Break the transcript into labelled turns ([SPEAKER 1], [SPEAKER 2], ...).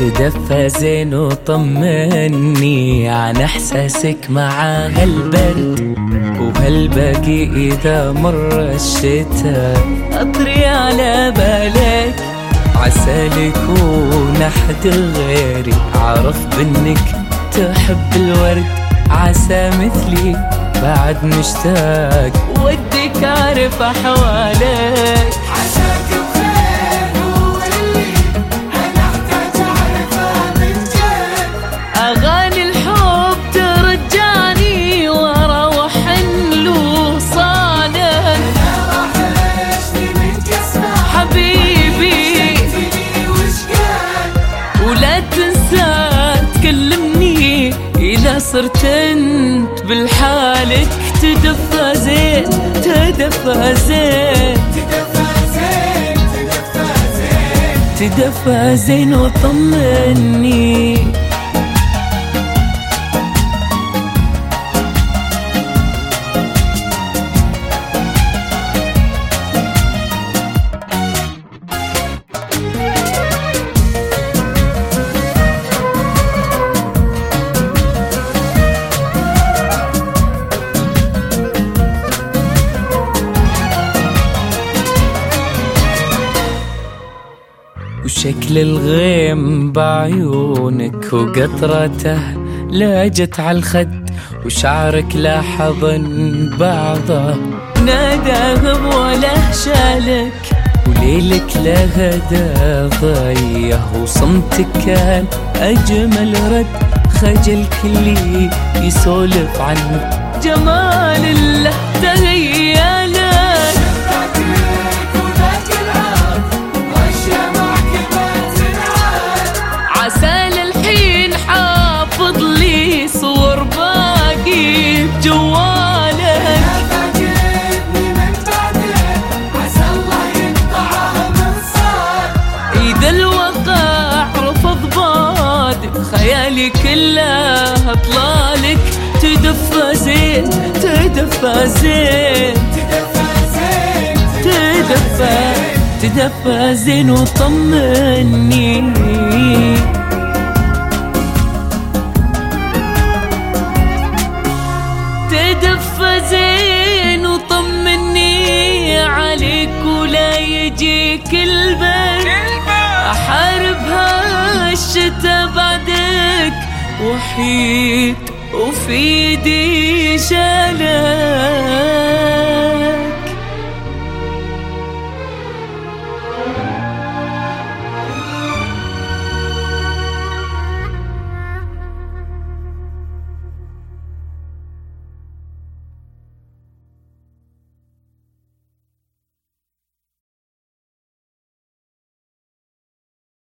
[SPEAKER 1] تدفى زين وطمني عن احساسك مع هالبرد وهالباقي اذا مر الشتاء. اطري على بالك عسى يكون احد غيري عرف بانك تحب الورد، عسى مثلي بعد مشتاق ودك عارف احوالك.
[SPEAKER 2] عساك بخير هو اللي انا احتاج اعرفه من جد.
[SPEAKER 1] اغاني الحب ترجعني واروح له صالك.
[SPEAKER 2] انا راح اشتي منك اسمع
[SPEAKER 1] حبيبي
[SPEAKER 2] جيتني وش قال.
[SPEAKER 1] ولا تنسى تكلمني اذا صرت انت بالحالك. تدفى زين تدفى زين
[SPEAKER 2] تدفى زين تدفى زين
[SPEAKER 1] تدفى زين وطمني. وشكل الغيم بعيونك وقطرته لاجت عالخد، وشعرك لاحظ بعضه ناداه ولا شالك. وليلك لهدى ضيه وصمتك كان أجمل رد. خجل كلي يسولف عن جمال الله تهيالك. عسى للحين حافظ لي صور باقي بجوالك.
[SPEAKER 2] فاقدني من بعدك عسى الله يقطعها من صار.
[SPEAKER 1] إذا الوقع رفض بادك خيالي كله أطلالك. تدفى زين تدفى زين
[SPEAKER 2] تدفى زين
[SPEAKER 1] تدفى زين وطمني. تدفى زين وطمني عليك ولا يجيك البرد. احارب هالشتا بعدك وحيد وفي ايدي شالك.